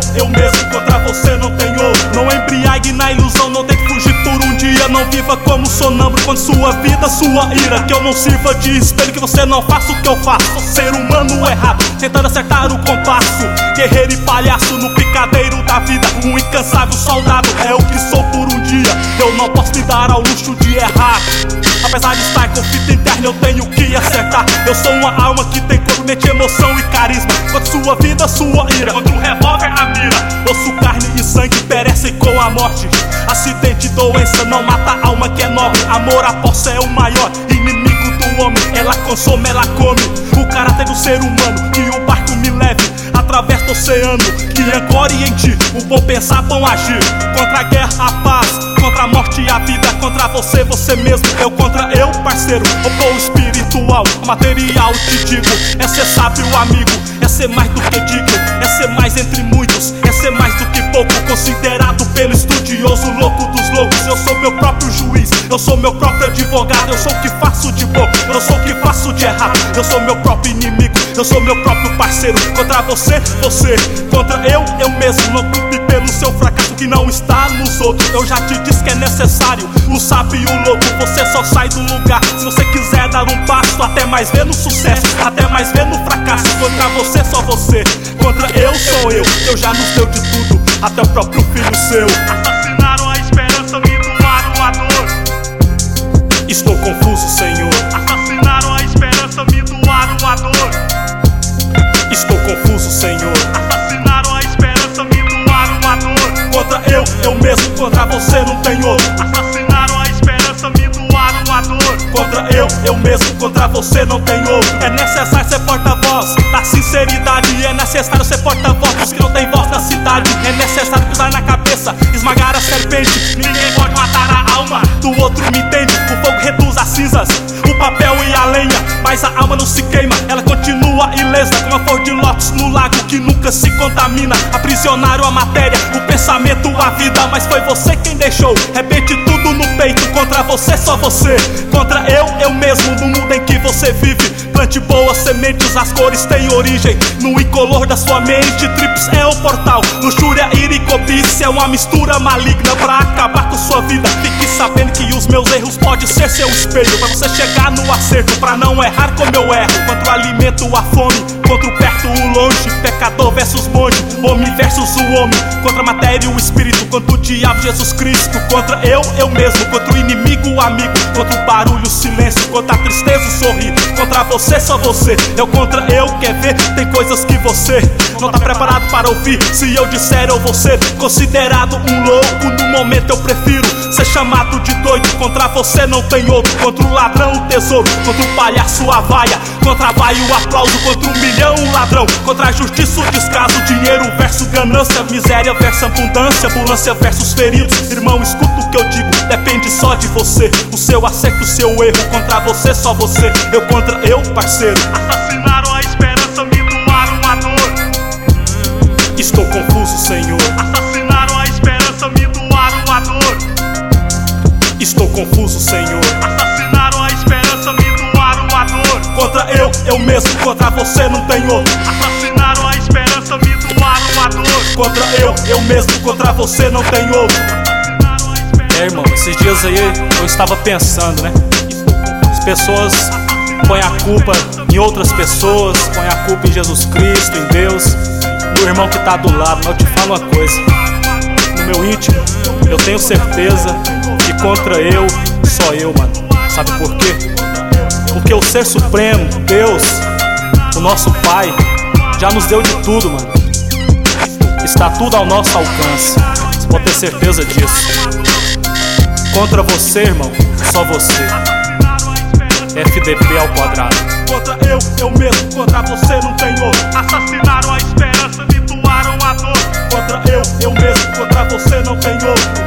eu mesmo, contra você não tem outro. Não embriague na ilusão, não tente fugir por um dia. Não viva como sonâmbulo quando sua vida, sua ira. Que eu não sirva de espelho, que você não faça o que eu faço. Sou ser humano errado, tentando acertar o compasso. Guerreiro e palhaço no picadeiro da vida. Um incansável soldado, é o que sou por um dia. Eu não posso me dar ao luxo de errar. Apesar de estar com fita interna, eu tenho que acertar. Eu sou uma alma que tem corpo, mente, emoção e carisma. Contra sua vida, sua ira, contra o revólver, a mira. Osso, carne e sangue perecem com a morte. Acidente, doença não mata a alma que é nobre. Amor, a posse é o maior inimigo do homem. Ela consome, ela come o caráter do ser humano. Que o barco me leve através do oceano, que ancore em ti o bom pensar, bom agir. Contra a guerra, a paz, contra a morte e a vida. Contra você, você mesmo, eu contra eu, parceiro. Opor espiritual, material, te digo. É ser sábio, amigo, é ser mais do que digno. É ser mais entre muitos, é ser mais do que pouco. Considerado pelo estudioso, louco dos loucos. Eu sou meu próprio juiz, eu sou meu próprio advogado. Eu sou o que faço de bom, eu sou o que faço de errado. Eu sou meu próprio inimigo, eu sou meu próprio parceiro. Contra você, você, contra eu mesmo. Não culpe pelo seu fracasso que não está nos outros. Eu já te disse que é necessário o sábio e o louco. Você só sai do lugar se você quiser dar um passo. Até mais ver no sucesso, até mais ver no fracasso. Contra você, só você, contra eu, sou eu. Deus já nos deu de tudo, até o próprio filho seu. Assassinaram a esperança, me doaram a dor. Estou confuso, Senhor. Assassinaram a esperança, me doaram a dor. Estou confuso, Senhor. Assassinaram a esperança, me doaram a dor. Contra eu mesmo, contra você não tem outro. Assassinaram a esperança, me doaram a dor. Contra eu mesmo, contra você não tem outro. É necessário ser porta-voz da sinceridade. É necessário ser porta-voz dos que não tem voz na cidade. É necessário pisar na cabeça, esmagar a serpente. Ninguém pode matar a alma do outro, me entende? O fogo reduz as cinzas, o papel e a lenha, mas a alma não se queima, ela continua ilesa, como a flor de lótus no lago que nunca se contamina. Aprisionaram a matéria, o pensamento, a vida, mas foi você quem deixou. Rebente tudo no peito, contra você, só você. Contra eu mesmo, no mundo em que você vive. Plante boas sementes, as cores têm origem no incolor da sua mente. Trips é o portal, luxúria, ira e cobiça é uma mistura maligna pra acabar com sua vida. Fique sabendo que os meus erros podem ser seu espelho, pra você chegar no acerto, pra não errar como eu erro. Contra o alimento, a fome, contra o perto, o longe. Pecador versus monge, homem versus o homem. Contra a matéria e o espírito, contra o diabo, Jesus Cristo. Contra eu mesmo, contra o inimigo, o amigo. Contra o barulho, o silêncio, contra a tristeza, o sorrir. Contra você, só você, eu contra eu. Quer ver? Tem coisas que você não tá preparado para ouvir. Se eu disser, eu vou ser considerado um louco. No momento eu prefiro ser chamado de doido. Contra você não tem outro. Contra o ladrão, o tesouro. Contra o palhaço, a vaia. Contra a vaia, o aplauso. Contra um milhão, o ladrão. Contra a justiça, o descaso. Dinheiro versus ganância. Miséria versus abundância. Ambulância versus feridos. Irmão, escuta o que eu digo, depende só de você. O seu acerto, o seu erro. Contra você, só você. Eu contra eu, parceiro. Assassinaram a esperança, me doaram a dor. Estou confuso, Senhor. Assassinaram a esperança, me doaram a dor. Estou confuso, Senhor. Assassinaram a esperança, me doaram a dor. Contra eu mesmo, contra você não tem outro. Assassinaram a esperança, me doaram a dor. Contra eu mesmo, contra você não tem outro. Irmão, esses dias aí eu estava pensando, né? As pessoas põem a culpa em outras pessoas, põem a culpa em Jesus Cristo, em Deus, no irmão que tá do lado. Mas eu te falo uma coisa, no meu íntimo, eu tenho certeza que contra eu, só eu, mano. Sabe por quê? Porque o Ser Supremo, Deus, o nosso Pai, já nos deu de tudo, mano. Está tudo ao nosso alcance, você pode ter certeza disso. Contra você, irmão, só você. FDP ao quadrado. Contra eu mesmo, contra você não tem outro. Assassinaram a esperança, me doaram a dor. Contra eu mesmo, contra você não tem outro.